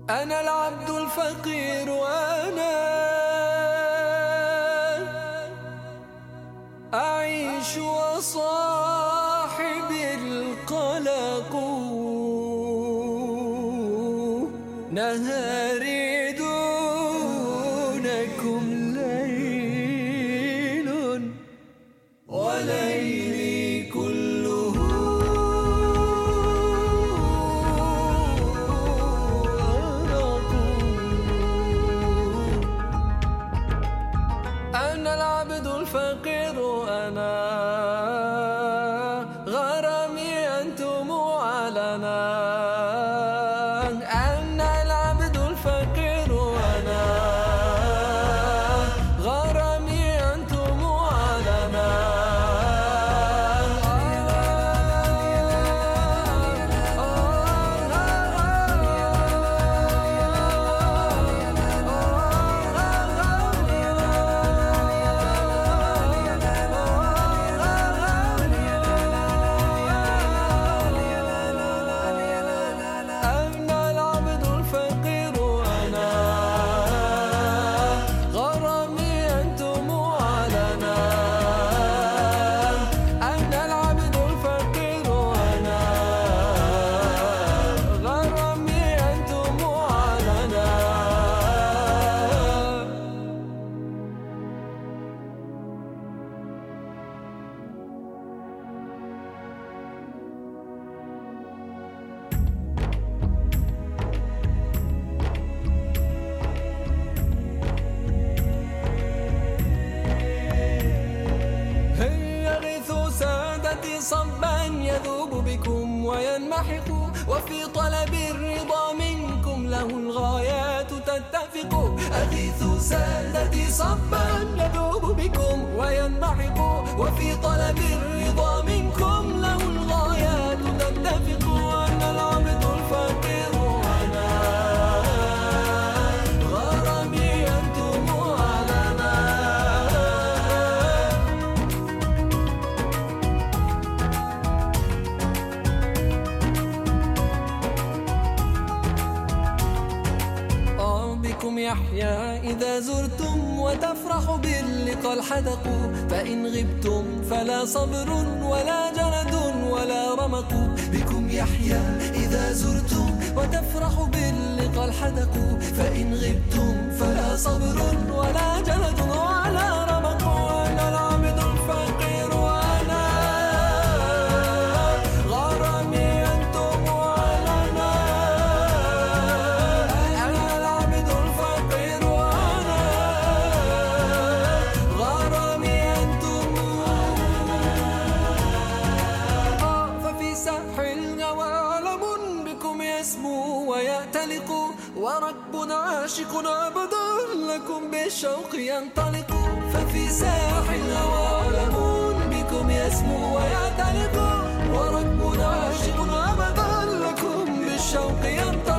أنا العبد الفقير وأنا أعيش وصاحبي القلق، نهاري دونكم ليل وليلي كله أرق. أنا العبد الفقير وأنا غرامي أنتم علنا. أنا العبد الفقير وأنا غرامي أنتم علنا. صبا يذوب بكم وينمحق، وفي طلب الرضا منكم له الغايات تتفق. أغيثوا سادتي صبا يذوب بكم وينمحق، وفي طلب الرضا منكم له الغايات تتفق. أنا العبد الفقير وأنا غرامي أنتم علنا. بكم يحيا إذا زرتم وتفرح باللقاء الحدق، فإن غبتم فلا صبر ولا جلد ولا رمق. بكم يحيا إذا زرتم وتفرح باللقاء الحدق، فإن غبتم فلا صبر ولا جلد ولا رمق. أنا العبد الفقير وأنا غرامي أنتم علنا. أنا العبد الفقير وأنا غرامي أنتم. ففي ساحل الهوى علم بكم يسمو ويأتلق، وركب عاشق أبدا لكم بالشوق ينطلق. ففي ساحل الهوى علم بكم يسمو ويأتلق، وركب عاشق أبدا لكم بالشوق ينطلق.